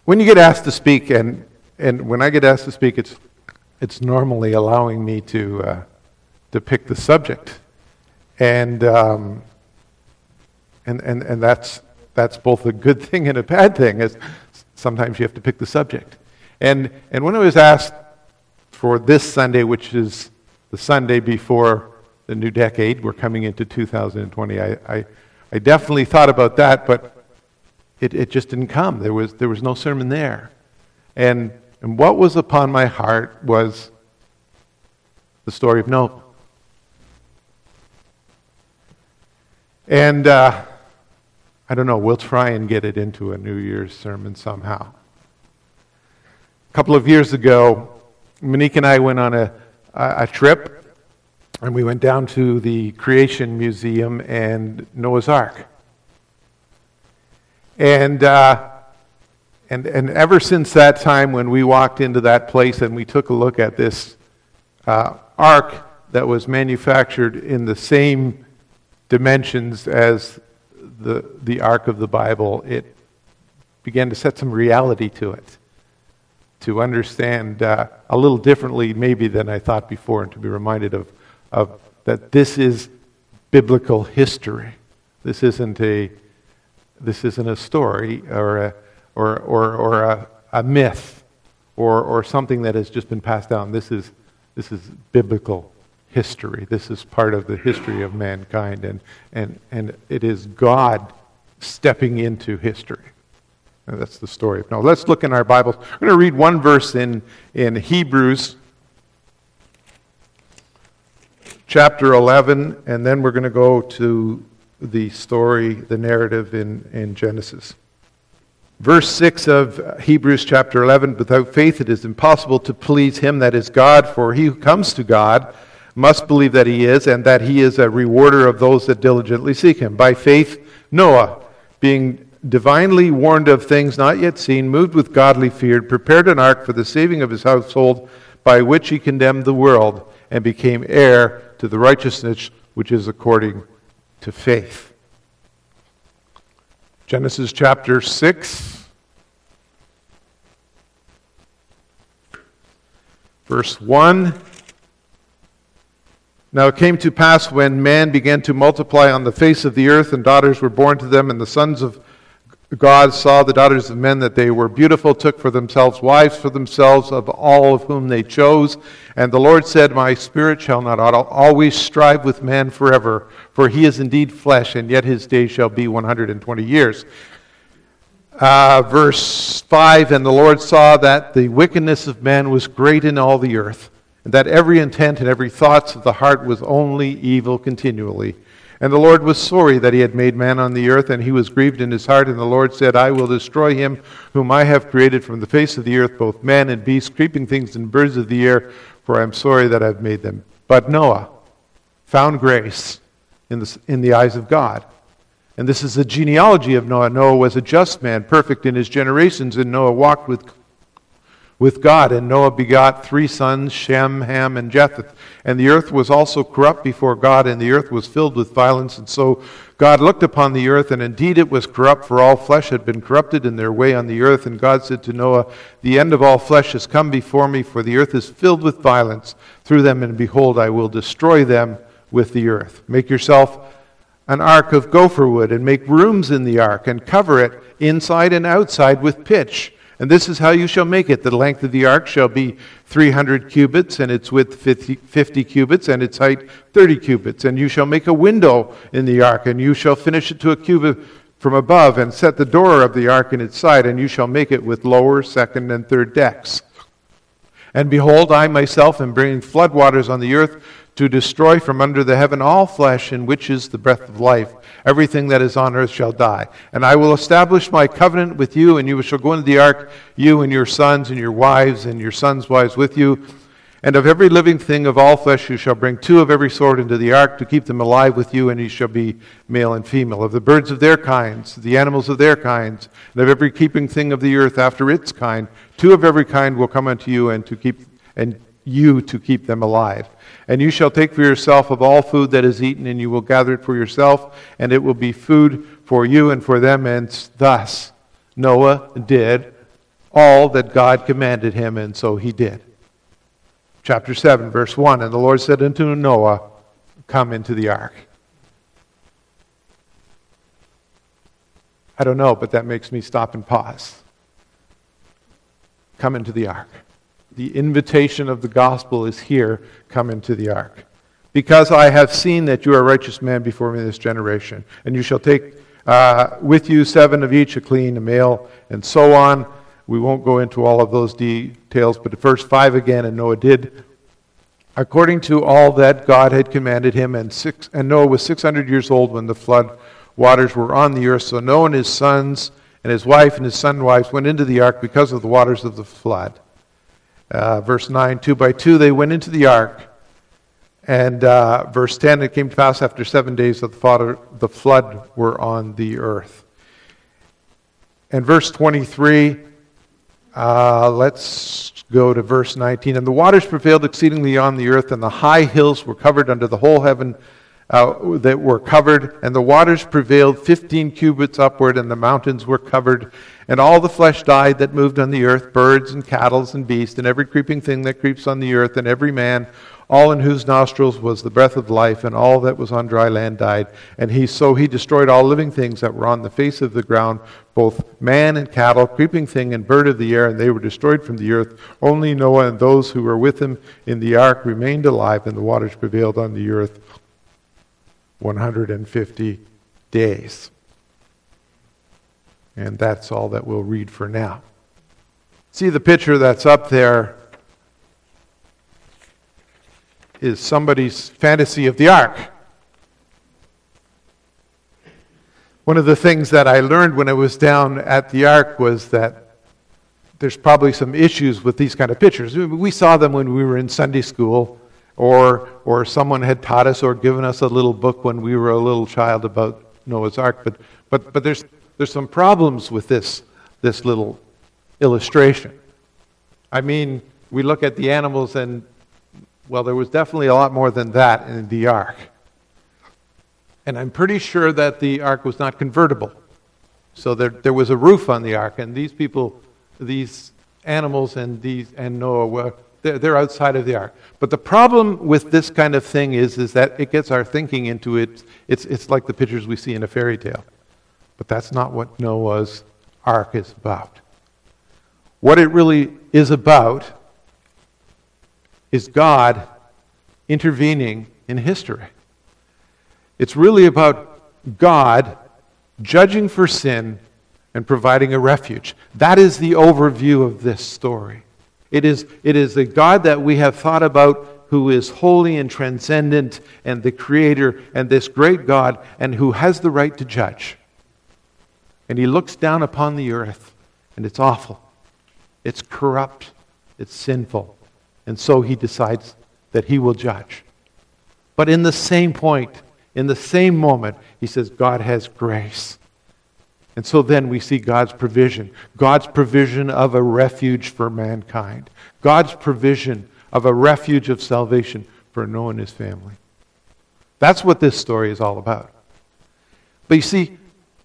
When you get asked to speak, and when I get asked to speak, it's normally allowing me to pick the subject, and that's both a good thing and a bad thing. Is sometimes you have to pick the subject, and when I was asked for this Sunday, which is the Sunday before the new decade, we're coming into 2020. I definitely thought about that, but it just didn't come. There was no sermon there. And what was upon my heart was the story of Noah. And I don't know, we'll try and get it into a New Year's sermon somehow. A couple of years ago, Monique and I went on a trip, and we went down to the Creation Museum and Noah's Ark. And ever since that time when we walked into that place and we took a look at this ark that was manufactured in the same dimensions as the Ark of the Bible, it began to set some reality to it, to understand a little differently maybe than I thought before, and to be reminded of that this is biblical history. This isn't a story or a myth or something that has just been passed down. This is biblical history. This is part of the history of mankind, and it is God stepping into history. And that's the story. Now let's look in our Bibles. We're going to read one verse in Hebrews chapter 11, and then we're going to go to the story, the narrative in Genesis. Verse 6 of Hebrews chapter 11, without faith it is impossible to please him that is God, for he who comes to God must believe that he is, and that he is a rewarder of those that diligently seek him. By faith, Noah, being divinely warned of things not yet seen, moved with godly fear, prepared an ark for the saving of his household, by which he condemned the world, and became heir to the righteousness which is according to faith. Genesis chapter 6, verse 1. Now it came to pass when man began to multiply on the face of the earth, and daughters were born to them, and the sons of God saw the daughters of men that they were beautiful, took for themselves wives for themselves of all of whom they chose. And the Lord said, My spirit shall not always strive with man forever, for he is indeed flesh, and yet his days shall be 120 years. Verse 5, And the Lord saw that the wickedness of man was great in all the earth, and that every intent and every thought of the heart was only evil continually. And the Lord was sorry that he had made man on the earth, and he was grieved in his heart. And the Lord said, I will destroy him whom I have created from the face of the earth, both man and beast, creeping things and birds of the air, for I am sorry that I have made them. But Noah found grace in the eyes of God. And this is the genealogy of Noah. Noah was a just man, perfect in his generations, and Noah walked with God. And Noah begot 3 sons, Shem, Ham, and Japheth. And the earth was also corrupt before God, and the earth was filled with violence. And so God looked upon the earth, and indeed it was corrupt, for all flesh had been corrupted in their way on the earth. And God said to Noah, The end of all flesh has come before me, for the earth is filled with violence through them, and behold, I will destroy them with the earth. Make yourself an ark of gopher wood, and make rooms in the ark, and cover it inside and outside with pitch. And this is how you shall make it. The length of the ark shall be 300 cubits, and its width 50 cubits, and its height 30 cubits. And you shall make a window in the ark, and you shall finish it to a cubit from above, and set the door of the ark in its side, and you shall make it with lower, second, and third decks. And behold, I myself am bringing floodwaters on the earth to destroy from under the heaven all flesh, in which is the breath of life. Everything that is on earth shall die. And I will establish my covenant with you, and you shall go into the ark, you and your sons and your wives and your sons' wives with you. And of every living thing of all flesh you shall bring 2 of every sort into the ark, to keep them alive with you, and ye shall be male and female. Of the birds of their kinds, the animals of their kinds, and of every keeping thing of the earth after its kind, 2 of every kind will come unto you, and you to keep them alive. And you shall take for yourself of all food that is eaten, and you will gather it for yourself, and it will be food for you and for them. And thus Noah did all that God commanded him, and so he did. Chapter 7, verse 1, and the Lord said unto Noah, come into the ark. I don't know, but that makes me stop and pause. Come into the ark. The invitation of the gospel is here, come into the ark. Because I have seen that you are a righteous man before me in this generation, and you shall take with you 7 of each, a clean, a male, and so on. We won't go into all of those details, but verse 5 again, and Noah did according to all that God had commanded him, and Noah was 600 years old when the flood waters were on the earth. So Noah and his sons and his wife and his sons' wives went into the ark because of the waters of the flood. Verse 9, 2 by 2 they went into the ark. And verse 10, it came to pass after 7 days that the flood were on the earth. And verse 23, let's go to verse 19. And the waters prevailed exceedingly on the earth, and the high hills were covered under the whole heaven that were covered. And the waters prevailed 15 cubits upward, and the mountains were covered. And all the flesh died that moved on the earth, birds and cattle and beasts, and every creeping thing that creeps on the earth, and every man, all in whose nostrils was the breath of life, and all that was on dry land died. And he destroyed all living things that were on the face of the ground, both man and cattle, creeping thing and bird of the air, and they were destroyed from the earth. Only Noah and those who were with him in the ark remained alive, and the waters prevailed on the earth 150 days. And that's all that we'll read for now. See, the picture that's up there is somebody's fantasy of the ark. One of the things that I learned when I was down at the ark was that there's probably some issues with these kind of pictures. We saw them when we were in Sunday school, or someone had taught us or given us a little book when we were a little child about Noah's ark. But there's some problems with this little illustration. I mean, we look at the animals and, well, there was definitely a lot more than that in the ark. And I'm pretty sure that the ark was not convertible. So there was a roof on the ark, and these people, these animals and Noah, they're outside of the ark. But the problem with this kind of thing is that it gets our thinking into it. It's like the pictures we see in a fairy tale. But that's not what Noah's ark is about. What it really is about is God intervening in history. It's really about God judging for sin and providing a refuge. That is the overview of this story. It is a God that we have thought about who is holy and transcendent and the creator and this great God and who has the right to judge. And he looks down upon the earth and it's awful. It's corrupt. It's sinful. And so he decides that he will judge. But in the same point, in the same moment, he says God has grace. And so then we see God's provision of a refuge for mankind. God's provision of a refuge of salvation for Noah and his family. That's what this story is all about. But you see,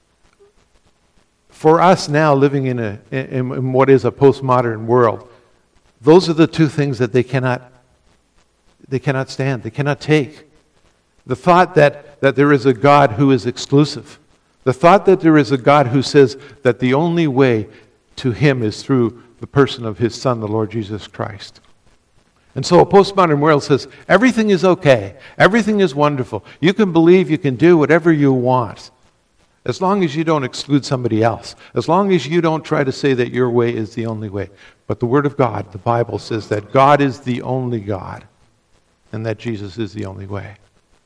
for us now living in what is a postmodern world, those are the two things that they cannot stand, they cannot take. The thought that there is a God who is exclusive. The thought that there is a God who says that the only way to him is through the person of his Son, the Lord Jesus Christ. And so a postmodern world says everything is okay, everything is wonderful. You can believe, you can do whatever you want, as long as you don't exclude somebody else, as long as you don't try to say that your way is the only way. But the Word of God, the Bible, says that God is the only God and that Jesus is the only way.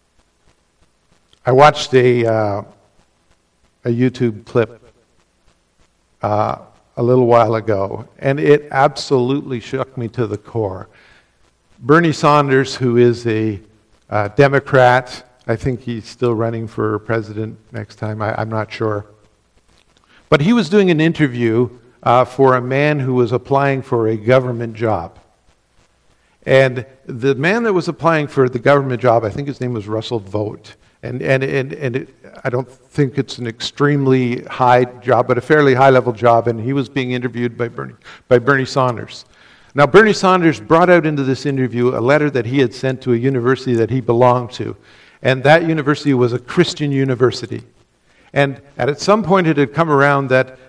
I watched a YouTube clip a little while ago, and it absolutely shook me to the core. Bernie Sanders, who is a Democrat, I think he's still running for president next time, I'm not sure. But he was doing an interview for a man who was applying for a government job. And the man that was applying for the government job, I think his name was Russell Vought. I don't think it's an extremely high job, but a fairly high-level job, and he was being interviewed by Bernie Saunders. Now, Bernie Saunders brought out into this interview a letter that he had sent to a university that he belonged to, and that university was a Christian university. And at some point it had come around that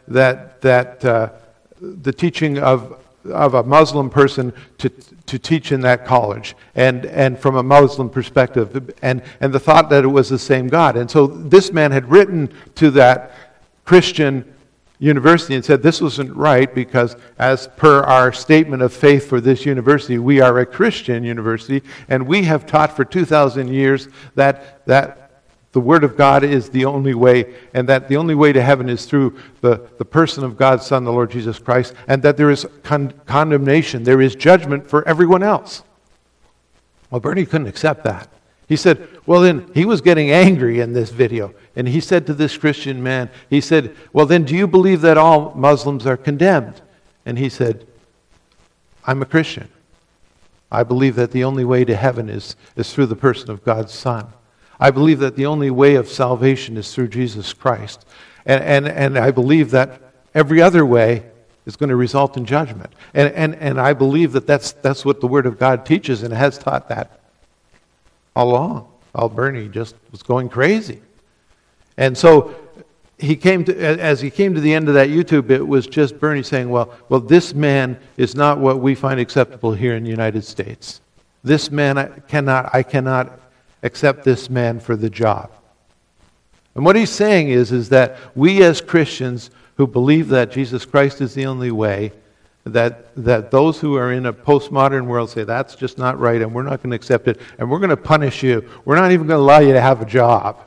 the teaching of a Muslim person to teach in that college, and from a Muslim perspective, and the thought that it was the same God. And so this man had written to that Christian university and said this wasn't right, because as per our statement of faith for this university, we are a Christian university, and we have taught for 2,000 years that the Word of God is the only way, and that the only way to heaven is through the person of God's Son, the Lord Jesus Christ, and that there is condemnation, there is judgment for everyone else. Well, Bernie couldn't accept that. He said, well then, he was getting angry in this video, and he said to this Christian man, he said, well then, do you believe that all Muslims are condemned? And he said, I'm a Christian. I believe that the only way to heaven is through the person of God's Son. I believe that the only way of salvation is through Jesus Christ. And I believe that every other way is going to result in judgment. And I believe that that's what the Word of God teaches, and has taught that all along. Well, Bernie just was going crazy. And so as he came to the end of that YouTube, it was just Bernie saying, well, this man is not what we find acceptable here in the United States. This man, I cannot accept this man for the job. And what he's saying is that we as Christians who believe that Jesus Christ is the only way, that those who are in a postmodern world say that's just not right, and we're not going to accept it, and we're going to punish you. We're not even going to allow you to have a job.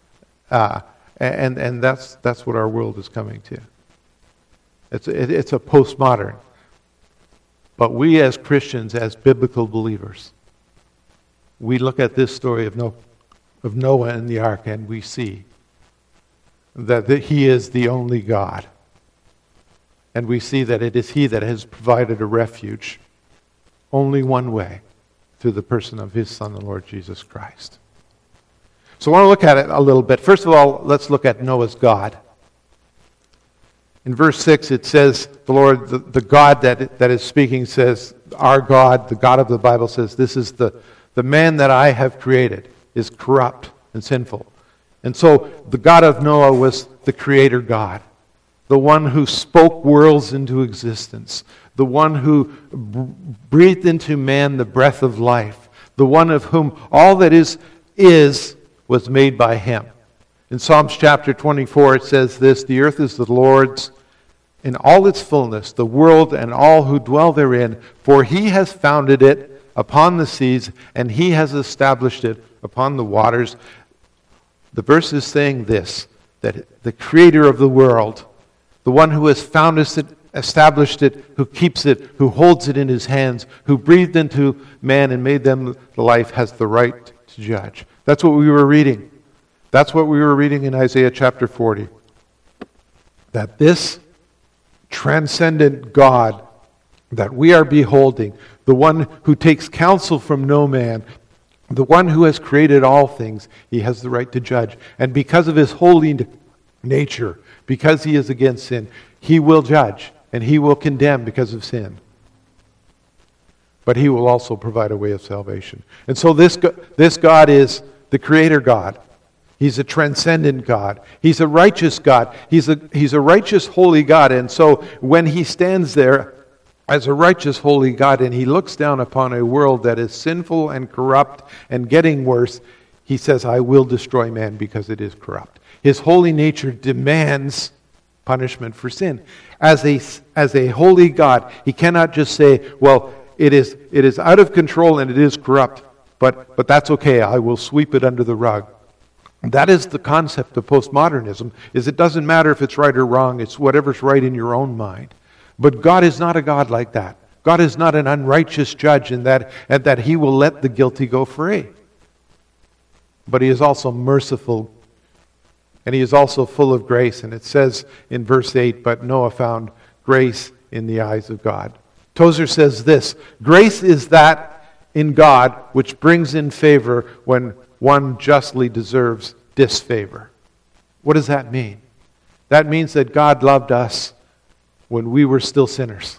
And that's what our world is coming to. It's a postmodern. But we as Christians, as biblical believers, we look at this story of Noah and the ark, and we see that he is the only God. And we see that it is he that has provided a refuge only one way, through the person of his Son, the Lord Jesus Christ. So I want to look at it a little bit. First of all, let's look at Noah's God. In verse 6 it says, the Lord, the God that is speaking says, our God, the God of the Bible says, this is the man that I have created is corrupt and sinful. And so the God of Noah was the Creator God, the one who spoke worlds into existence, the one who breathed into man the breath of life, the one of whom all that is was made by him. In Psalms chapter 24 it says this, the earth is the Lord's in all its fullness, the world and all who dwell therein, for he has founded it upon the seas, and he has established it upon the waters. The verse is saying this, that the Creator of the world, the one who has founded it, established it, who keeps it, who holds it in his hands, who breathed into man and made them the life, has the right to judge. That's what we were reading. That's what we were reading in Isaiah chapter 40. That this transcendent God that we are beholding, the one who takes counsel from no man, the one who has created all things, he has the right to judge. And because of his holy nature, because he is against sin, he will judge and he will condemn because of sin. But he will also provide a way of salvation. And so this God is the Creator God. He's a transcendent God. He's a righteous God. He's a righteous, holy God. And so when he stands there as a righteous, holy God, and he looks down upon a world that is sinful and corrupt and getting worse, he says, I will destroy man because it is corrupt. His holy nature demands punishment for sin. As a holy God, he cannot just say, well, it is out of control and it is corrupt, but that's okay, I will sweep it under the rug. That is the concept of postmodernism, is it doesn't matter if it's right or wrong, it's whatever's right in your own mind. But God is not a God like that. God is not an unrighteous judge in that he will let the guilty go free. But he is also merciful, and he is also full of grace. And it says in verse 8, but Noah found grace in the eyes of God. Tozer says this, grace is that in God which brings in favor when one justly deserves disfavor. What does that mean? That means that God loved us when we were still sinners.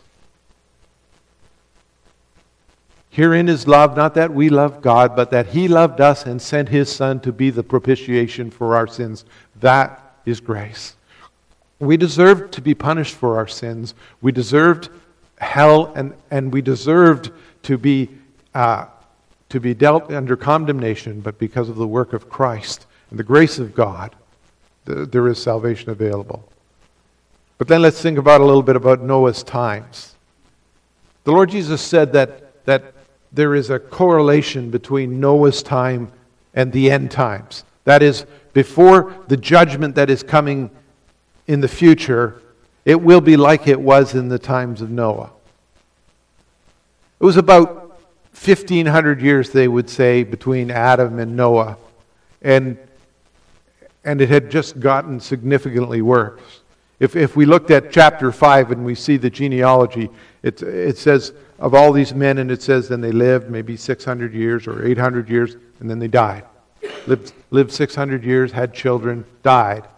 Herein is love, not that we love God, but that He loved us and sent His Son to be the propitiation for our sins. That is grace. We deserved to be punished for our sins. We deserved hell, and we deserved to be dealt under condemnation, but because of the work of Christ and the grace of God, there is salvation available. But then let's think about a little bit about Noah's times. The Lord Jesus said that there is a correlation between Noah's time and the end times. That is, before the judgment that is coming in the future, it will be like it was in the times of Noah. It was about 1,500 years, they would say, between Adam and Noah. And it had just gotten significantly worse. If we looked at chapter 5 and we see the genealogy, it says of all these men, and it says then they lived maybe 600 years or 800 years, and then they died. Lived 600 years, had children, died.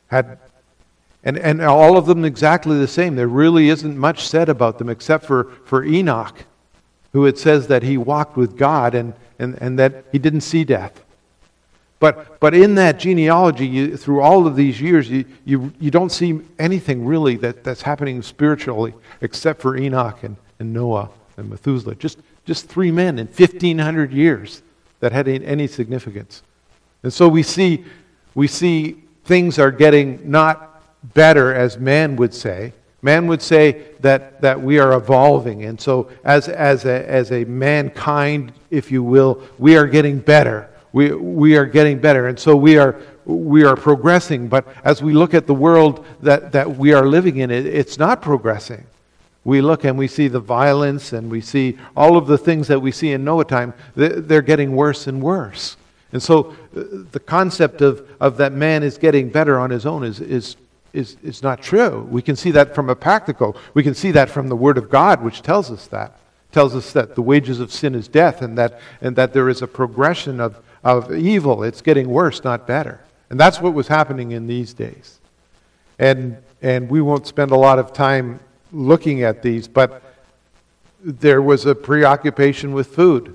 And all of them exactly the same. There really isn't much said about them except for Enoch, who it says that he walked with God and that he didn't see death. But in that genealogy, through all of these years, you don't see anything really that's happening spiritually except for Enoch and Noah and Methuselah. Just three men in 1,500 years that had any significance. And so we see things are getting not better, as man would say. Man would say that we are evolving, and so as a mankind, if you will, we are getting better. We are getting better, and so we are progressing. But as we look at the world that we are living in, it's not progressing. We look and we see the violence, and we see all of the things that we see in Noah time. They're getting worse and worse. And so the concept of that man is getting better on his own is not true. We can see that from a practical. We can see that from the Word of God, which tells us that. Tells us that the wages of sin is death, and that there is a progression of evil. It's getting worse, not better. And that's what was happening in these days. And we won't spend a lot of time looking at these, but there was a preoccupation with food.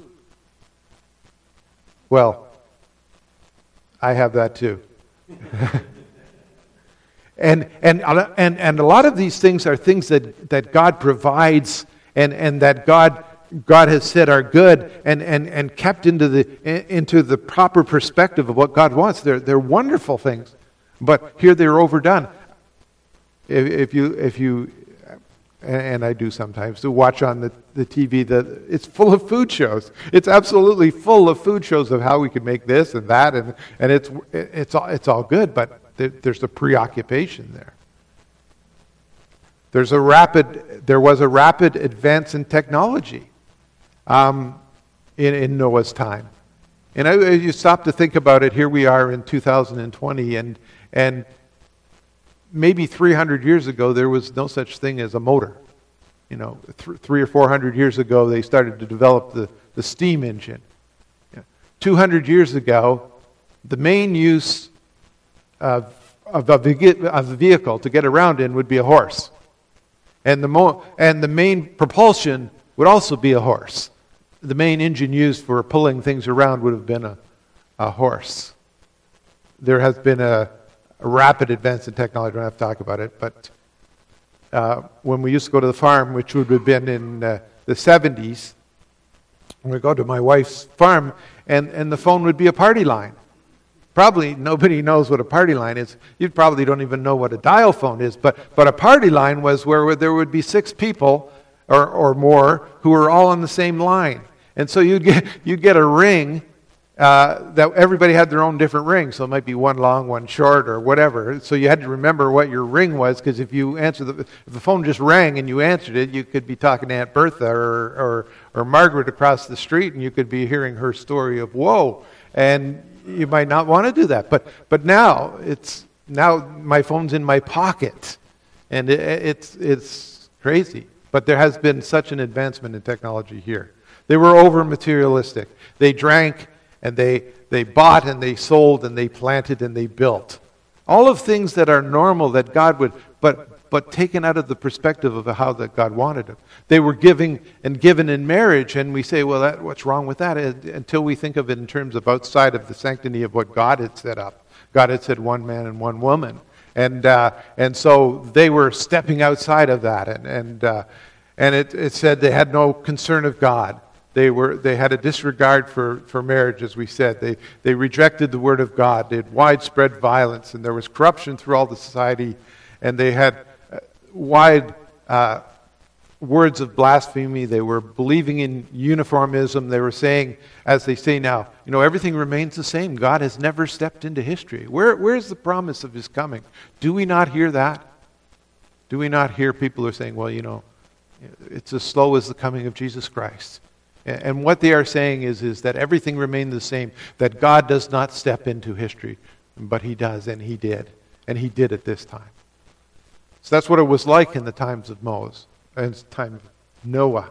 Well, I have that too. And a lot of these things are things that God provides and that God has said are good and kept into the proper perspective of what God wants. They're wonderful things, but here they're overdone. If you and I do sometimes to watch on the TV, it's full of food shows. It's absolutely full of food shows of how we can make this and that, and it's all good, but there's a preoccupation there. There was a rapid advance in technology in Noah's time. And you stop to think about it, here we are in 2020, and maybe 300 years ago there was no such thing as a motor. 300 or 400 years ago they started to develop the steam engine. 200 years ago, the main use of the vehicle to get around in would be a horse. And the main propulsion would also be a horse. The main engine used for pulling things around would have been a horse. There has been a rapid advance in technology. I don't have to talk about it, but when we used to go to the farm, which would have been in the 70s, we'd go to my wife's farm, and the phone would be a party line. Probably nobody knows what a party line is. You probably don't even know what a dial phone is, but a party line was where there would be 6 people or more who were all on the same line. And so you'd get a ring that everybody had their own different ring. So it might be one long, one short, or whatever. So you had to remember what your ring was, because if you answered if the phone just rang and you answered it, you could be talking to Aunt Bertha or Margaret across the street, and you could be hearing her story of woe. And you might not want to do that, but now my phone's in my pocket, and it's crazy. But there has been such an advancement in technology here. They were over materialistic. They drank And they bought and they sold and they planted and they built. All of things that are normal that God would, but taken out of the perspective of how that God wanted it. They were giving and given in marriage, and we say, well, what's wrong with that? Until we think of it in terms of outside of the sanctity of what God had set up. God had said one man and one woman. And so they were stepping outside of that. And it said they had no concern of God. They had a disregard for marriage, as we said. They rejected the word of God. They had widespread violence, and there was corruption through all the society. And they had wide words of blasphemy. They were believing in uniformism. They were saying, as they say now, everything remains the same. God has never stepped into history. Where's the promise of his coming? Do we not hear that? Do we not hear people who are saying, well, it's as slow as the coming of Jesus Christ? And what they are saying is that everything remained the same, that God does not step into history, but he does, and he did. And he did at this time. So that's what it was like in the times of Moses and the time of Noah.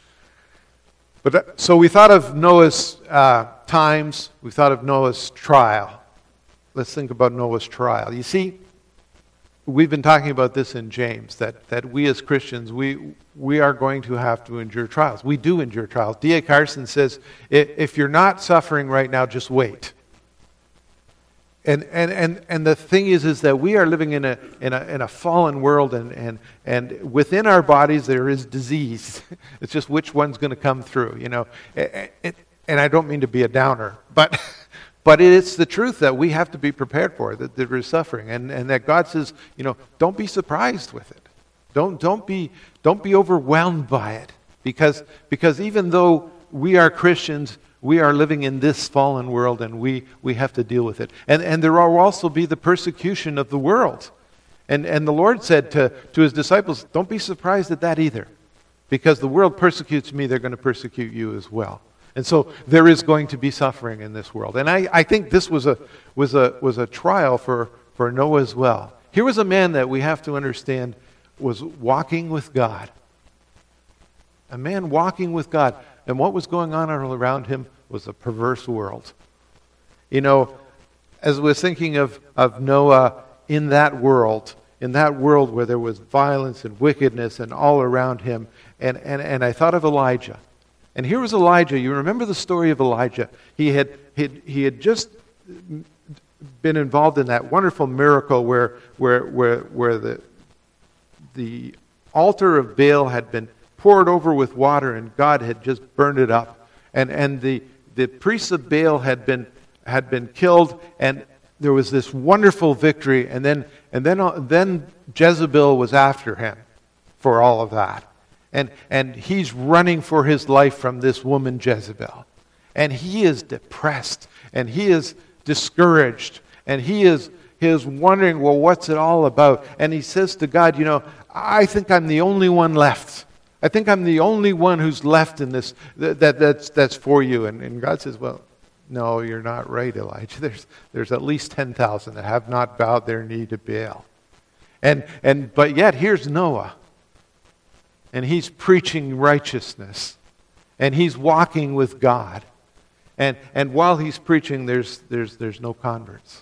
So we thought of Noah's times. We thought of Noah's trial. Let's think about Noah's trial. You see, we've been talking about this in James, that we as Christians, we are going to have to endure trials. We do endure trials. D.A. Carson says, if you're not suffering right now, just wait. And the thing is that we are living in a fallen world, and within our bodies there is disease. It's just which one's going to come through, And I don't mean to be a downer, but it's the truth that we have to be prepared for, that there is suffering, and that God says, don't be surprised with it. Don't be overwhelmed by it, because even though we are Christians, we are living in this fallen world, and we have to deal with it. And there will also be the persecution of the world. And the Lord said to his disciples, don't be surprised at that either. Because the world persecutes me, they're going to persecute you as well. And so there is going to be suffering in this world. And I think this was a trial for Noah as well. Here was a man that we have to understand was walking with God. A man walking with God. And what was going on all around him was a perverse world. As we're thinking of Noah in that world where there was violence and wickedness and all around him, and I thought of Elijah. And here was Elijah. You remember the story of Elijah. He had just been involved in that wonderful miracle where the altar of Baal had been poured over with water, and God had just burned it up, and the priests of Baal had been killed, and there was this wonderful victory, and then Jezebel was after him for all of that, and he's running for his life from this woman Jezebel, and he is depressed, and he is discouraged, and he is wondering, well, what's it all about? And he says to God, I think I'm the only one left. I think I'm the only one who's left in this that's for you. And God says, well, no, you're not right, Elijah. There's at least 10,000 that have not bowed their knee to Baal. But yet here's Noah. And he's preaching righteousness. And he's walking with God. And while he's preaching, there's no converts.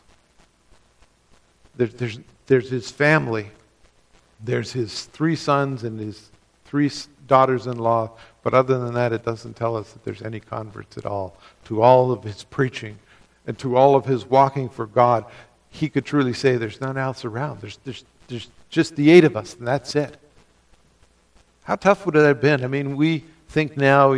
There's his family. There's his 3 sons and his 3 daughters-in-law, but other than that, it doesn't tell us that there's any converts at all. To all of his preaching and to all of his walking for God, he could truly say there's none else around. There's just the 8 of us, and that's it. How tough would it have been? I mean, we think now,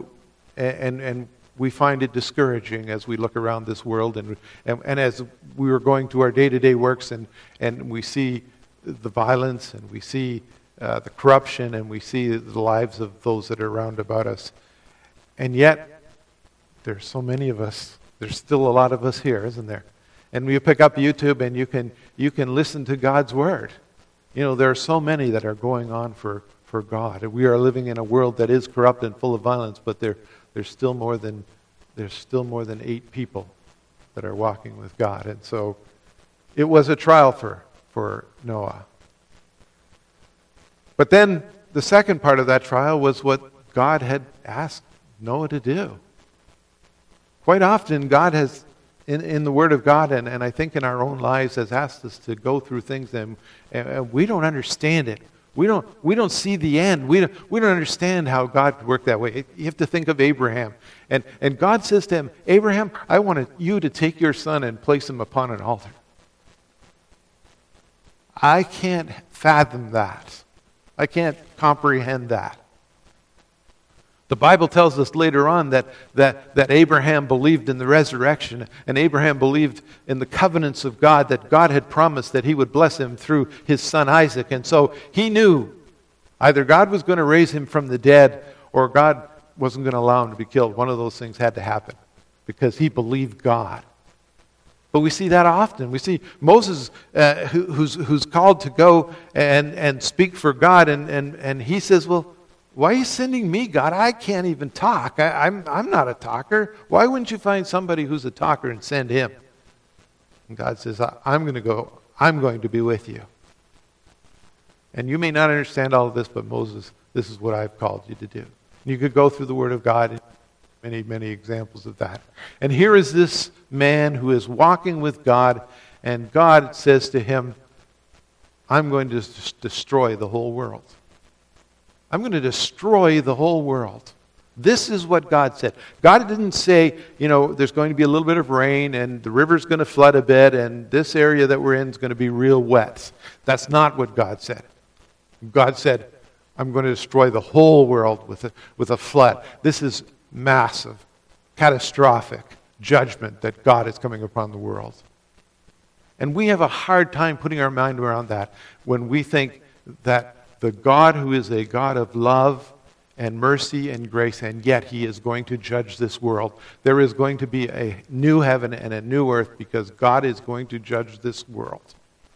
and we find it discouraging as we look around this world, and as we were going to our day-to-day works, and we see the violence, and we see the corruption, and we see the lives of those that are around about us. And yet, there's so many of us. There's still a lot of us here, isn't there? And you pick up YouTube and you can listen to God's Word. There are so many that are going on for God. We are living in a world that is corrupt and full of violence, but there's still more than 8 people that are walking with God. And so it was a trial for Noah. But then the second part of that trial was what God had asked Noah to do. quite often God has, in the Word of God, and I think in our own lives, has asked us to go through things and we don't understand it. We don't see the end. We don't understand how God worked that way. You have to think of Abraham. And God says to him, Abraham, I want you to take your son and place him upon an altar. I can't fathom that. I can't comprehend that. The Bible tells us later on that Abraham believed in the resurrection, and Abraham believed in the covenants of God, that God had promised that he would bless him through his son Isaac. And so he knew either God was going to raise him from the dead or God wasn't going to allow him to be killed. One of those things had to happen because he believed God. But we see that often. We see Moses who's called to go and speak for God, and he says, well, why are you sending me, God? I can't even talk. I'm not a talker. Why wouldn't you find somebody who's a talker and send him? And God says, I'm going to go. I'm going to be with you. And you may not understand all of this, but Moses, this is what I've called you to do. You could go through the Word of God and many, many examples of that. And here is this man who is walking with God, and God says to him, I'm going to destroy the whole world. I'm going to destroy the whole world. This is what God said. God didn't say, there's going to be a little bit of rain and the river's going to flood a bit and this area that we're in is going to be real wet. That's not what God said. God said, I'm going to destroy the whole world with a flood. This is massive, catastrophic judgment that God is coming upon the world. And we have a hard time putting our mind around that when we think that the God who is a God of love and mercy and grace, and yet he is going to judge this world. There is going to be a new heaven and a new earth because God is going to judge this world.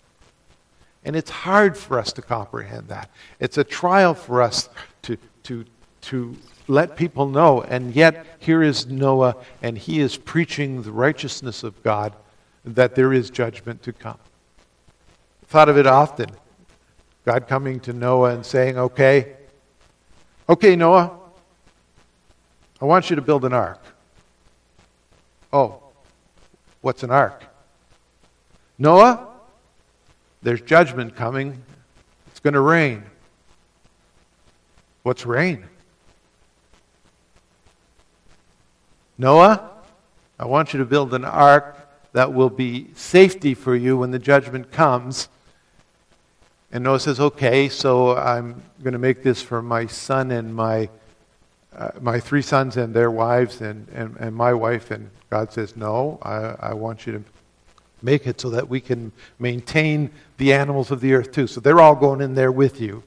And it's hard for us to comprehend that. It's a trial for us to let people know. And yet here is Noah, and he is preaching the righteousness of God, that there is judgment to come. I've thought of it often. God coming to Noah and saying, okay, Noah, I want you to build an ark. Oh, what's an ark? Noah, there's judgment coming. It's going to rain. What's rain? Noah, I want you to build an ark that will be safety for you when the judgment comes. And Noah says, okay, so I'm going to make this for my son and my 3 sons and their wives and my wife. And God says, no, I want you to make it so that we can maintain the animals of the earth too. So they're all going in there with you.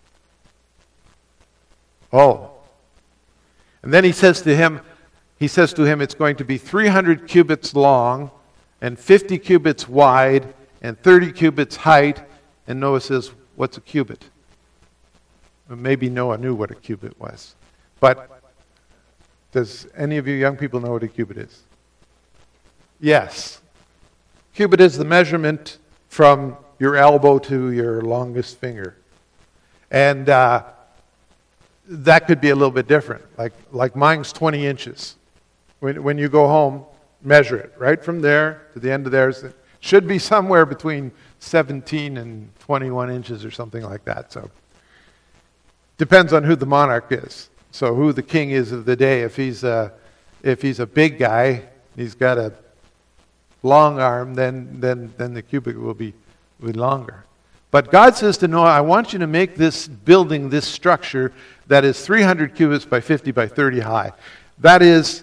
Oh. And then he says to him, it's going to be 300 cubits long and 50 cubits wide and 30 cubits height. And Noah says, what's a cubit? Well, maybe Noah knew what a cubit was. But does any of you young people know what a cubit is? Yes. Cubit is the measurement from your elbow to your longest finger. And that could be a little bit different. Like mine's 20 inches. When you go home, measure it. Right from there to the end of there. It should be somewhere between 17 and 21 inches or something like that. So depends on who the monarch is. So who the king is of the day. If he's a big guy, he's got a long arm, then the cubit will be longer. But God says to Noah, I want you to make this building, this structure that is 300 cubits by 50 by 30 high. That is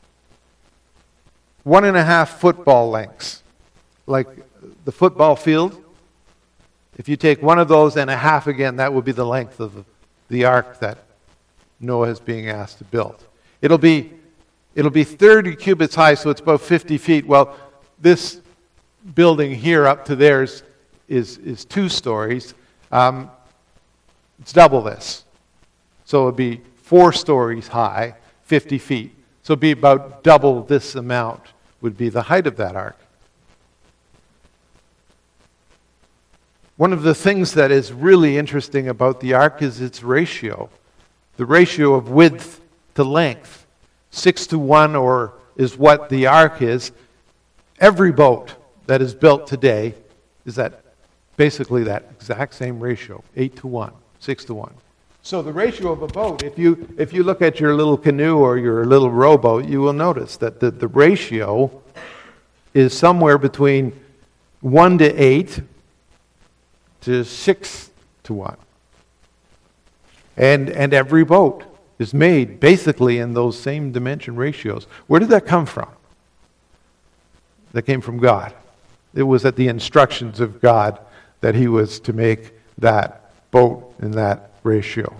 1.5 football lengths. Like the football field, if you take one of those and a half again, that will be the length of the ark that Noah is being asked to build. It'll be 30 cubits high, so it's about 50 feet. Well, this building here up to theirs is 2 stories. It's double this. So it'll be 4 stories high, 50 feet. So it'd be about double this amount would be the height of that ark. One of the things that is really interesting about the ark is its ratio. The ratio of width to length. 6 to 1 or is what the ark is. Every boat that is built today is basically that exact same ratio, 8-1, 6-1. So the ratio of a boat, if you look at your little canoe or your little rowboat, you will notice that the ratio is somewhere between 1-8 to 6-1. And every boat is made basically in those same dimension ratios. Where did that come from? That came from God. It was at the instructions of God that he was to make that boat in that ratio.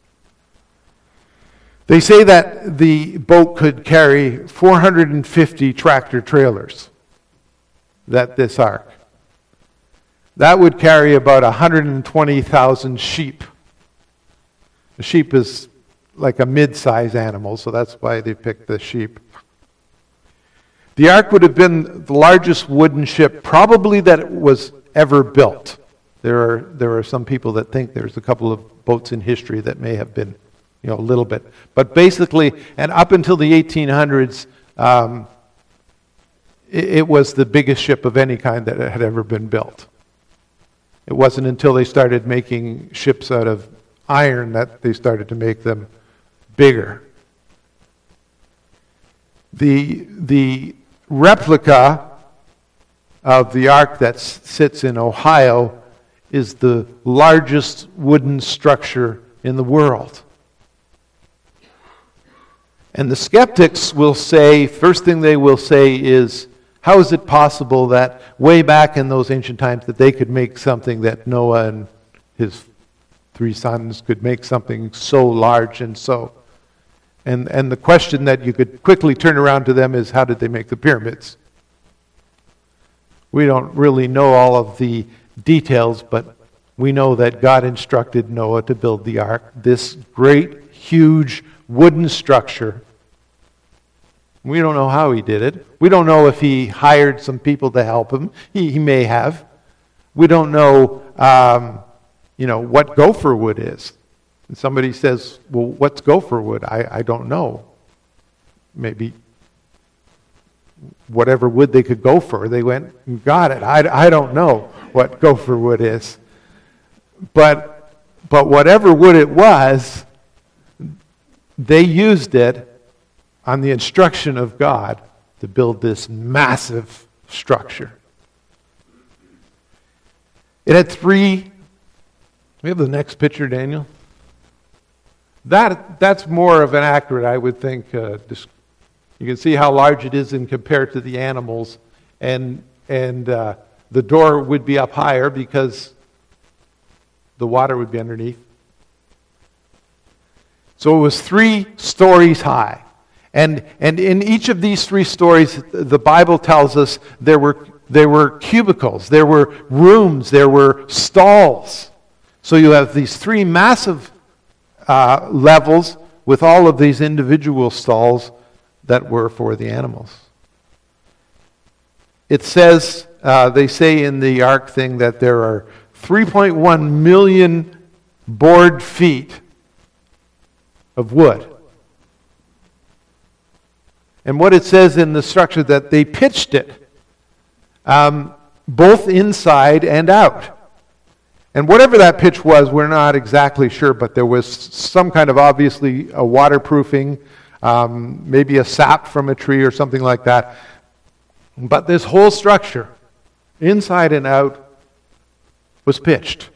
They say that the boat could carry 450 tractor trailers, this ark. That would carry about 120,000 sheep. A sheep is like a mid-size animal, so that's why they picked the sheep. The ark would have been the largest wooden ship probably that was ever built. There are some people that think there's a couple of boats in history that may have been, a little bit. But basically, and up until the 1800s, it was the biggest ship of any kind that had ever been built. It wasn't until they started making ships out of iron that they started to make them bigger. The replica of the ark that sits in Ohio is the largest wooden structure in the world. And the skeptics will say, first thing they will say is, how is it possible that way back in those ancient times that they could make something, that Noah and his 3 sons could make something so large and so... And the question that you could quickly turn around to them is, how did they make the pyramids? We don't really know all of the details, but we know that God instructed Noah to build the ark, this great, huge wooden structure. We don't know how he did it. We don't know if he hired some people to help him. He may have. We don't know, what gopher wood is. And somebody says, well, what's gopher wood? I don't know. Maybe whatever wood they could go for, they went and got it. I don't know what gopher wood is. But whatever wood it was, they used it on the instruction of God to build this massive structure. It had 3... We have the next picture, Daniel. That's more of an accurate, I would think. You can see how large it is in compared to the animals, and the door would be up higher because the water would be underneath. So it was 3 stories high, and in each of these 3 stories, the Bible tells us there were cubicles, there were rooms, there were stalls. So you have these 3 massive levels with all of these individual stalls that were for the animals. It says, they say in the ark thing that there are 3.1 million board feet of wood. And what it says in the structure, that they pitched it both inside and out. And whatever that pitch was, we're not exactly sure, but there was some kind of, obviously, a waterproofing, maybe a sap from a tree or something like that. But this whole structure, inside and out, was pitched.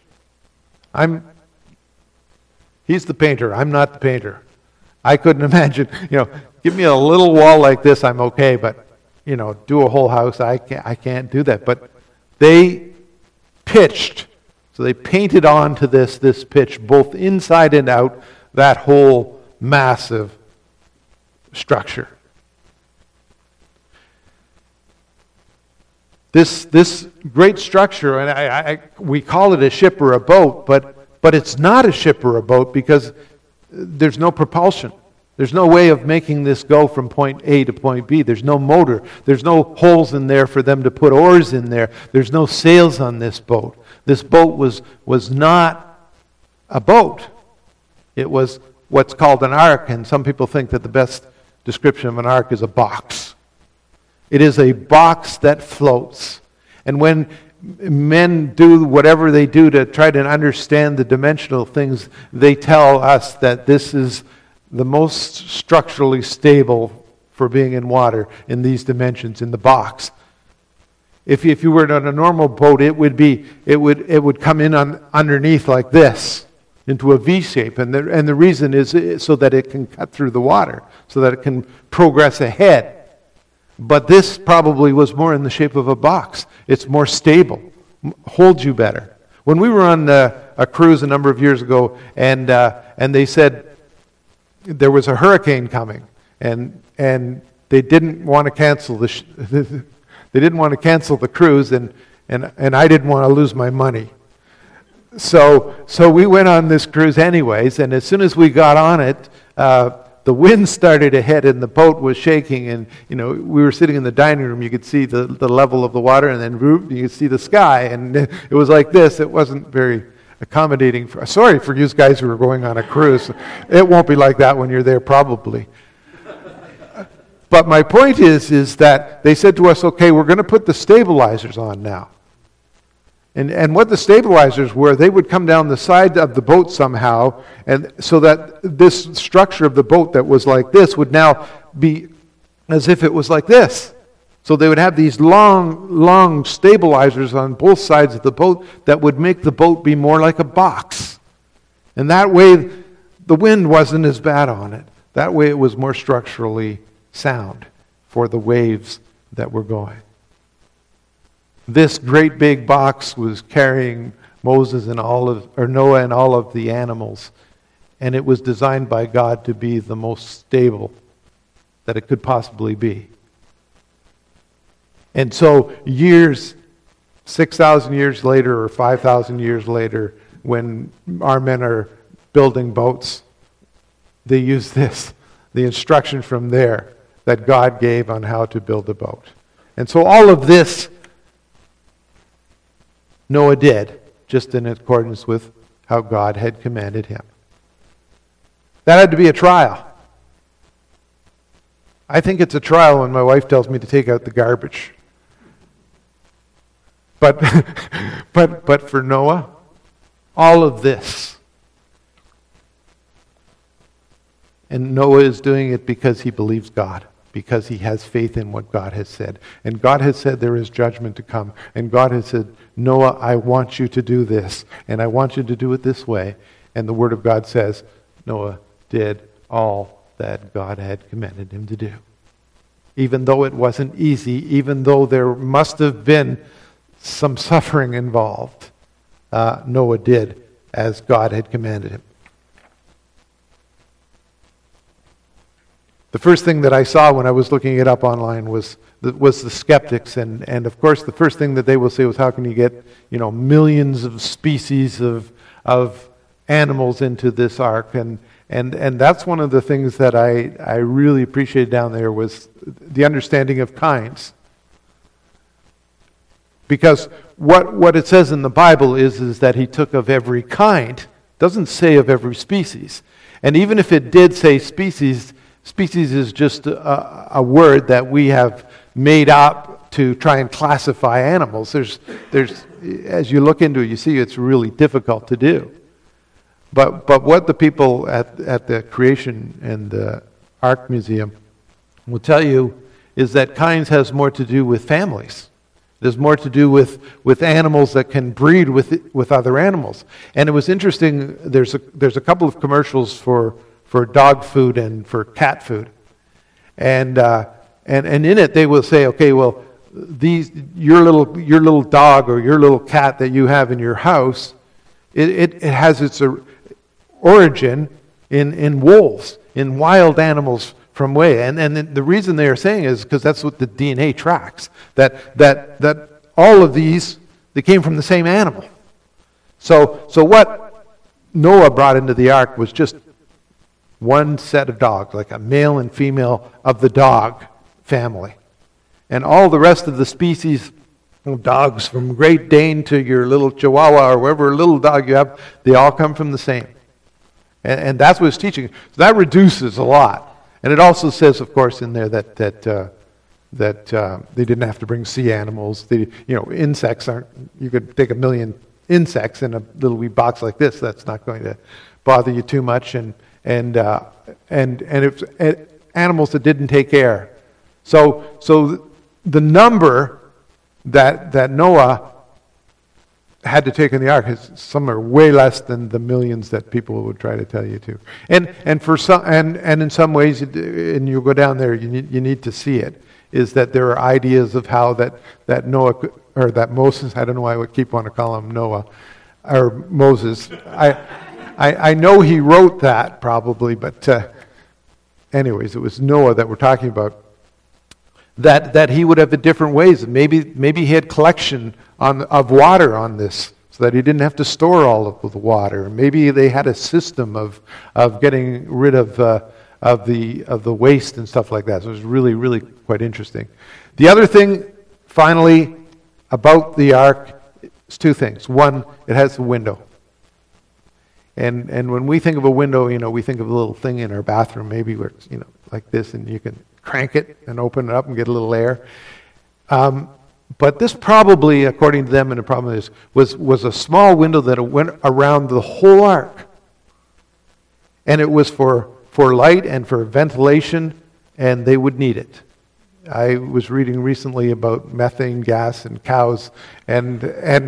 He's the painter. I'm not the painter. I couldn't imagine, give me a little wall like this, I'm okay, but, do a whole house, I can't do that. But they pitched. So they painted onto this pitch, both inside and out, that whole massive structure. This great structure, and we call it a ship or a boat, but it's not a ship or a boat because there's no propulsion. There's no way of making this go from point A to point B. There's no motor. There's no holes in there for them to put oars in there. There's no sails on this boat. This boat was not a boat. It was what's called an ark, and some people think that the best description of an ark is a box. It is a box that floats. And when men do whatever they do to try to understand the dimensional things, they tell us that this is the most structurally stable for being in water in these dimensions, in the box. If you were on a normal boat, it would come in underneath like this, into a V shape, and the reason is so that it can cut through the water, so that it can progress ahead. But this probably was more in the shape of a box. It's more stable, holds you better. When we were on a cruise a number of years ago, and they said there was a hurricane coming, and they didn't want to cancel the cruise, and I didn't want to lose my money. So we went on this cruise anyways, and as soon as we got on it, the wind started ahead and the boat was shaking, and we were sitting in the dining room. You could see the level of the water, and then you could see the sky, and it was like this. It wasn't very accommodating. Sorry for you guys who are going on a cruise. It won't be like that when you're there, probably. But my point is that they said to us, okay, we're going to put the stabilizers on now. And what the stabilizers were, they would come down the side of the boat somehow, and so that this structure of the boat that was like this would now be as if it was like this. So they would have these long stabilizers on both sides of the boat that would make the boat be more like a box. And that way the wind wasn't as bad on it. That way it was more structurally sound for the waves that were going. This great big box was carrying Moses and Noah and all of the animals, and it was designed by God to be the most stable that it could possibly be. And so 6,000 years later or 5,000 years later, when our men are building boats, they use this, the instruction from there that God gave on how to build a boat. And so all of this Noah did, just in accordance with how God had commanded him. That had to be a trial. I think it's a trial when my wife tells me to take out the garbage. But for Noah, all of this. And Noah is doing it because he believes God, because he has faith in what God has said. And God has said there is judgment to come. And God has said, Noah, I want you to do this, and I want you to do it this way. And the Word of God says, Noah did all that God had commanded him to do. Even though it wasn't easy, even though there must have been some suffering involved, Noah did as God had commanded him. The first thing that I saw when I was looking it up online was the skeptics, and of course the first thing that they will say was, how can you get millions of species of animals into this ark? And that's one of the things that I really appreciated down there was the understanding of kinds. Because what it says in the Bible is that he took of every kind. It doesn't say of every species. And even if it did say species is just a word that we have made up to try and classify animals. There's as you look into it, you see it's really difficult to do. But what the people at the Creation and the Ark Museum will tell you is that kinds has more to do with families. There's more to do with animals that can breed with other animals. And it was interesting, there's a couple of commercials for dog food and for cat food. And in it they will say, okay, well, your little dog or your little cat that you have in your house, it has its origin in wolves, in wild animals from way. And the reason they are saying is because that's what the DNA tracks. That all of these, they came from the same animal. So what Noah brought into the ark was just one set of dogs, like a male and female of the dog family. And all the rest of the species of dogs, from Great Dane to your little Chihuahua or whatever little dog you have, they all come from the same. And that's what it's teaching. So that reduces a lot. And it also says, of course, in there that they didn't have to bring sea animals. Insects aren't. You could take 1 million insects in a little wee box like this. That's not going to bother you too much. And it's animals that didn't take air. So the number that Noah had to take in the ark is somewhere way less than the millions that people would try to tell you to. And for some, and in some ways, and you go down there, you need to see it. Is that there are ideas of how that Noah or that Moses, I don't know why I would keep wanting to call him Noah or Moses. I know he wrote that probably, but anyways, it was Noah that we're talking about. That he would have it different ways. Maybe he had collection of water on this, so that he didn't have to store all of the water. Maybe they had a system of getting rid of the waste and stuff like that. So it was really, really quite interesting. The other thing, finally, about the ark is two things. One, it has a window. And when we think of a window, we think of a little thing in our bathroom, maybe where it's, like this, and you can crank it and open it up and get a little air. But this probably, according to them, and the problem is, was a small window that went around the whole ark. And it was for light and for ventilation, and they would need it. I was reading recently about methane gas and cows, and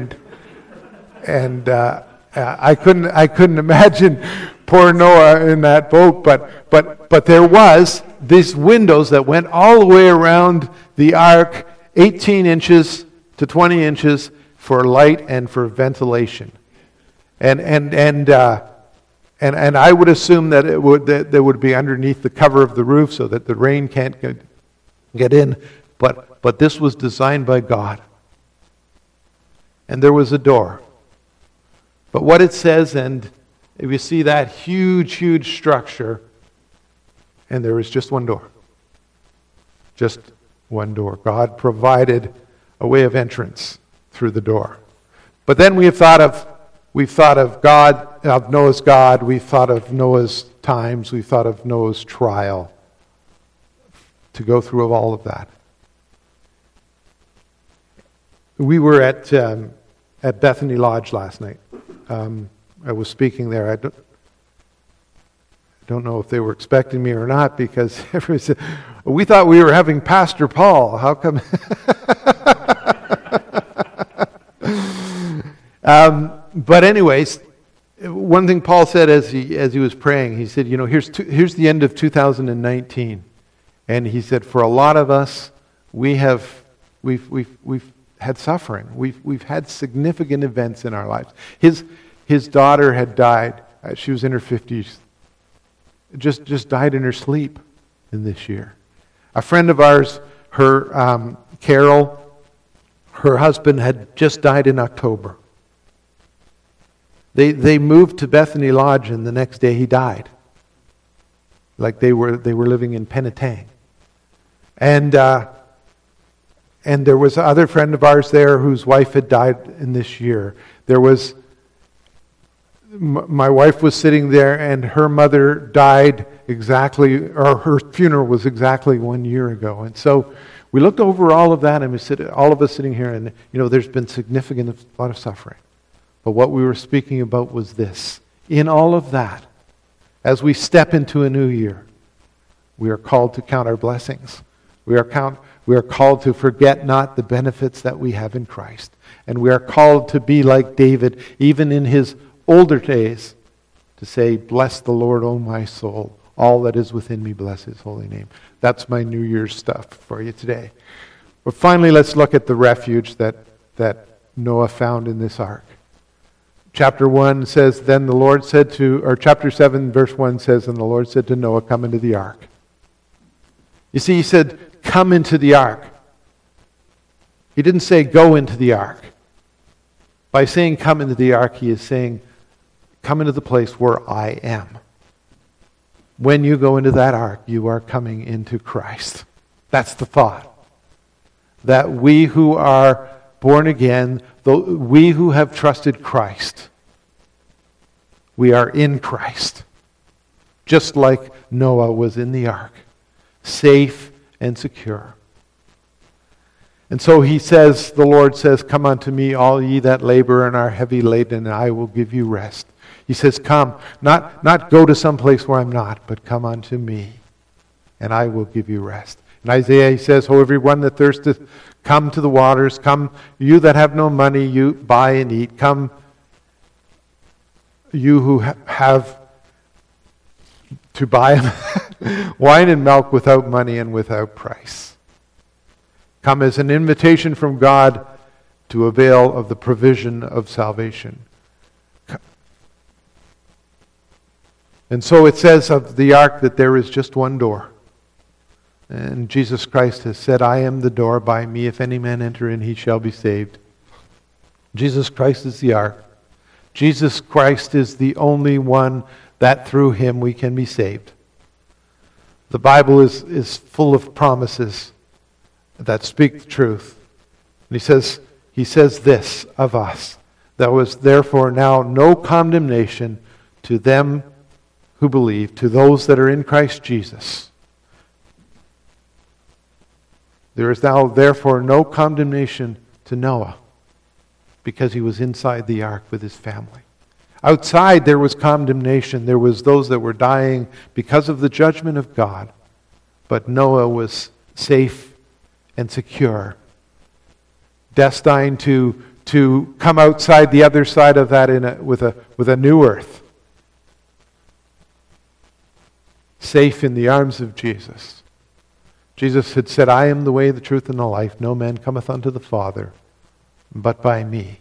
I couldn't imagine poor Noah in that boat, but there was these windows that went all the way around the ark, 18 inches to 20 inches for light and for ventilation, and I would assume that they would be underneath the cover of the roof so that the rain can't get in, but this was designed by God, and there was a door. But what it says, and if you see that huge structure, and there is just one door. Just one door. God provided a way of entrance through the door. But then we've thought of God, of Noah's God, we've thought of Noah's times, we've thought of Noah's trial to go through all of that. We were at Bethany Lodge last night. I was speaking there. I don't know if they were expecting me or not, because everyone said, we thought we were having Pastor Paul. How come? But anyways, one thing Paul said as he was praying, he said, here's the end of 2019, and he said, for a lot of us, we've had suffering. We've had significant events in our lives. His daughter had died. She was in her 50s. Just died in her sleep in this year. A friend of ours, her Carol, her husband had just died in October. They moved to Bethany Lodge, and the next day he died. Like they were living in Penetang. And there was another friend of ours there whose wife had died in this year. My wife was sitting there, and her mother died exactly, or her funeral was exactly 1 year ago. And so we looked over all of that, and all of us sitting here, and there's been a lot of suffering. But what we were speaking about was this: in all of that, as we step into a new year, we are called to count our blessings. We are called to forget not the benefits that we have in Christ. And we are called to be like David, even in his older days, to say, bless the Lord, O my soul. All that is within me, bless his holy name. That's my New Year's stuff for you today. But finally, let's look at the refuge that Noah found in this ark. Chapter 1 says, then the Lord said or chapter 7, verse 1 says, and the Lord said to Noah, come into the ark. You see, he said, come into the ark. He didn't say, go into the ark. By saying, come into the ark, he is saying, come into the place where I am. When you go into that ark, you are coming into Christ. That's the thought. That we who are born again, we who have trusted Christ, we are in Christ. just like Noah was in the ark, safe and secure. And so he says, the Lord says, come unto me, all ye that labor and are heavy laden, and I will give you rest. He says, come, not go to some place where I'm not, but come unto me, and I will give you rest. In Isaiah he says, oh, everyone that thirsteth, come to the waters. Come, you that have no money, you buy and eat. Come, you who have to buy wine and milk without money and without price. Come as an invitation from God to avail of the provision of salvation. And so it says of the ark that there is just one door. And Jesus Christ has said, I am the door. By me, if any man enter in, he shall be saved. Jesus Christ is the ark. Jesus Christ is the only one that through him we can be saved. The Bible is full of promises that speak the truth. And he says this of us. There was therefore now no condemnation to them who believe, to those that are in Christ Jesus. There is now therefore no condemnation to Noah, because he was inside the ark with his family. Outside there was condemnation. There was those that were dying because of the judgment of God. But Noah was safe and secure, destined to come outside the other side of that with a new earth. Safe in the arms of Jesus. Jesus had said, I am the way, the truth, and the life. No man cometh unto the Father but by me.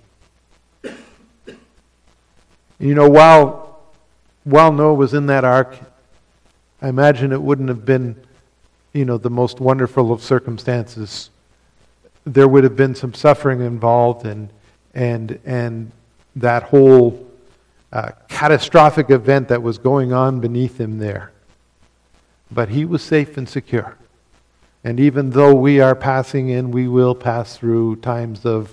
You know, while Noah was in that ark, I imagine it wouldn't have been, the most wonderful of circumstances. There would have been some suffering involved, and that whole catastrophic event that was going on beneath him there. But he was safe and secure. And even though we are passing in, we will pass through times of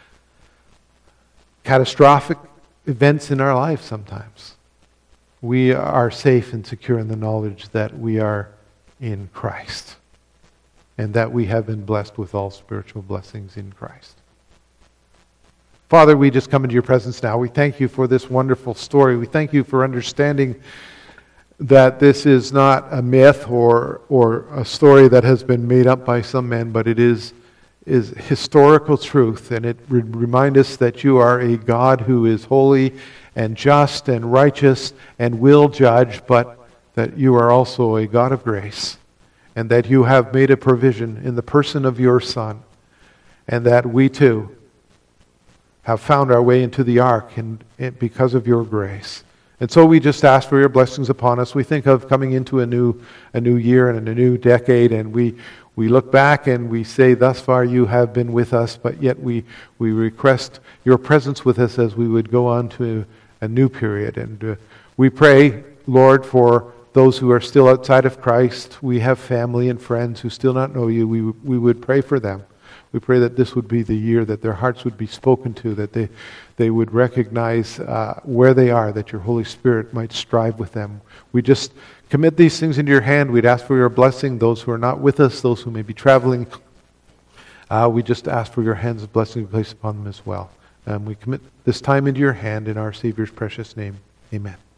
catastrophic events in our life sometimes. We are safe and secure in the knowledge that we are in Christ, and that we have been blessed with all spiritual blessings in Christ. Father, we just come into your presence now. We thank you for this wonderful story. We thank you for understanding that this is not a myth or a story that has been made up by some man, but it is historical truth, and it reminds us that you are a God who is holy and just and righteous and will judge, but that you are also a God of grace, and that you have made a provision in the person of your Son, and that we too have found our way into the ark and because of your grace. And so we just ask for your blessings upon us. We think of coming into a new year and a new decade, and we look back and we say, thus far you have been with us, but yet we request your presence with us as we would go on to a new period. And we pray, Lord, for those who are still outside of Christ. We have family and friends who still not know you. We would pray for them. We pray that this would be the year that their hearts would be spoken to, that they would recognize where they are, that your Holy Spirit might strive with them. We just commit these things into your hand. We'd ask for your blessing. Those who are not with us, those who may be traveling, we just ask for your hands of blessing to be placed upon them as well. We commit this time into your hand in our Savior's precious name. Amen.